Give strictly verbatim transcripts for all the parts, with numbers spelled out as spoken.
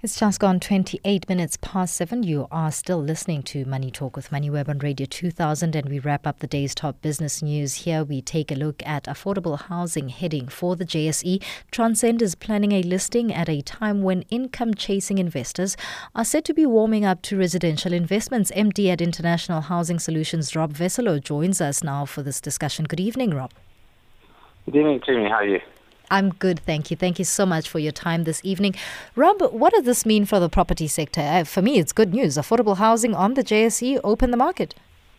It's just gone twenty-eight minutes past seven. You are still listening to Money Talk with MoneyWeb on Radio two thousand, and we wrap up the day's top business news. Here we take a look at affordable housing heading for the J S E. Transcend is planning a listing at a time when income-chasing investors are said to be warming up to residential investments. M D at International Housing Solutions, Rob Veselo, joins us now for this discussion. Good evening, Rob. Good evening, Timmy. How are you? I'm good, thank you. Thank you so much for your time this evening. Rob, what does this mean for the property sector? Uh, for me, it's good news. Affordable housing on the J S E, open the market.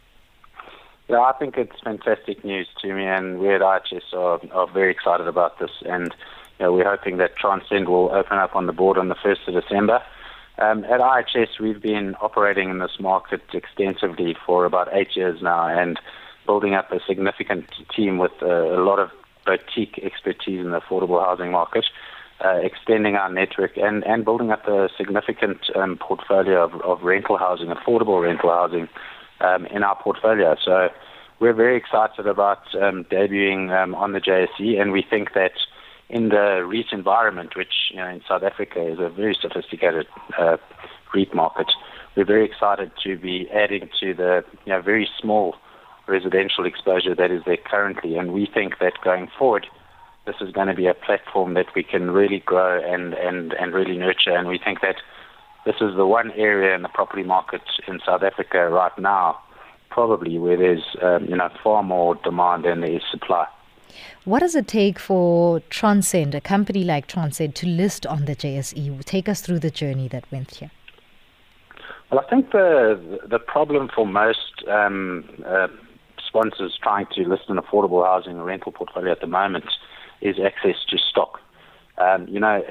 Yeah, I think it's fantastic news to me, and we at I H S are, are very excited about this. And you know, we're hoping that Transcend will open up on the board on the first of December. Um, at I H S, we've been operating in this market extensively for about eight years now and building up a significant team with uh, a lot of boutique expertise in the affordable housing market, uh, extending our network and, and building up a significant um, portfolio of, of rental housing, affordable rental housing um, in our portfolio. So we're very excited about um, debuting um, on the J S E, and we think that in the REIT environment, which you know, in South Africa is a very sophisticated uh, REIT market, we're very excited to be adding to the you know, very small residential exposure that is there currently, and we think that going forward this is going to be a platform that we can really grow and, and, and really nurture, and we think that this is the one area in the property market in South Africa right now probably where there's um, you know far more demand than there is supply. What does it take for Transcend, a company like Transcend, to list on the J S E? Take us through the journey that went here. Well, I think the the problem for most um, uh, sponsors trying to list an affordable housing or rental portfolio at the moment is access to stock. Um, you know,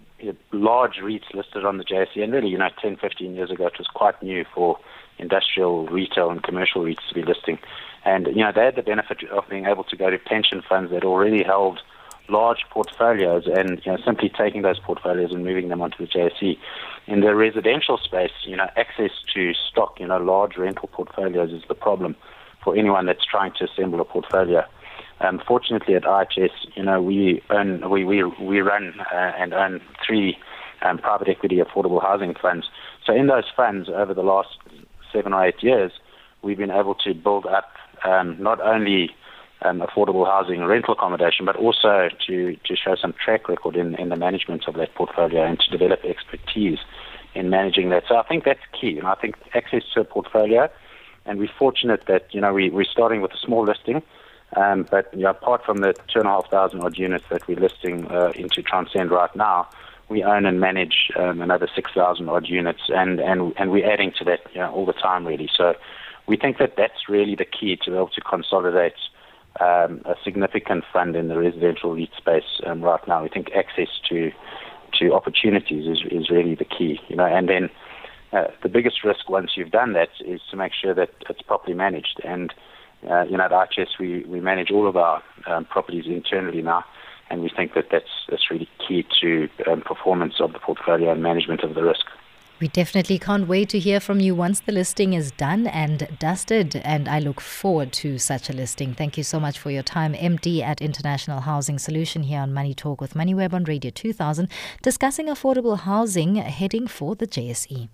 large REITs listed on the J S E, and really, you know, ten, fifteen years ago, it was quite new for industrial, retail, and commercial REITs to be listing. And, you know, they had the benefit of being able to go to pension funds that already held large portfolios and, you know, simply taking those portfolios and moving them onto the J S E. In the residential space, you know, access to stock, you know, large rental portfolios is the problem for anyone that's trying to assemble a portfolio. Um, fortunately, at I H S, you know, we own, we we we run uh, and own three um, private equity affordable housing funds. So in those funds, over the last seven or eight years, we've been able to build up um, not only um, affordable housing and rental accommodation, but also to to show some track record in, in the management of that portfolio and to develop expertise in managing that. So I think that's key. And I think access to a portfolio. And we're fortunate that, you know, we, we're starting with a small listing, um, but you know, apart from the two and a half thousand odd units that we're listing uh, into Transcend right now, we own and manage um, another six thousand odd units, and, and, and we're adding to that you know, all the time, really. So we think that that's really the key to be able to consolidate um, a significant fund in the residential REIT space um, right now. We think access to to opportunities is, is really the key, you know, and then Uh, the biggest risk once you've done that is to make sure that it's properly managed. And, uh, you know, at I H S, we, we manage all of our um, properties internally now, and we think that that's, that's really key to um, performance of the portfolio and management of the risk. We definitely can't wait to hear from you once the listing is done and dusted, and I look forward to such a listing. Thank you so much for your time. M D at International Housing Solution here on Money Talk with MoneyWeb on Radio two thousand, discussing affordable housing heading for the J S E.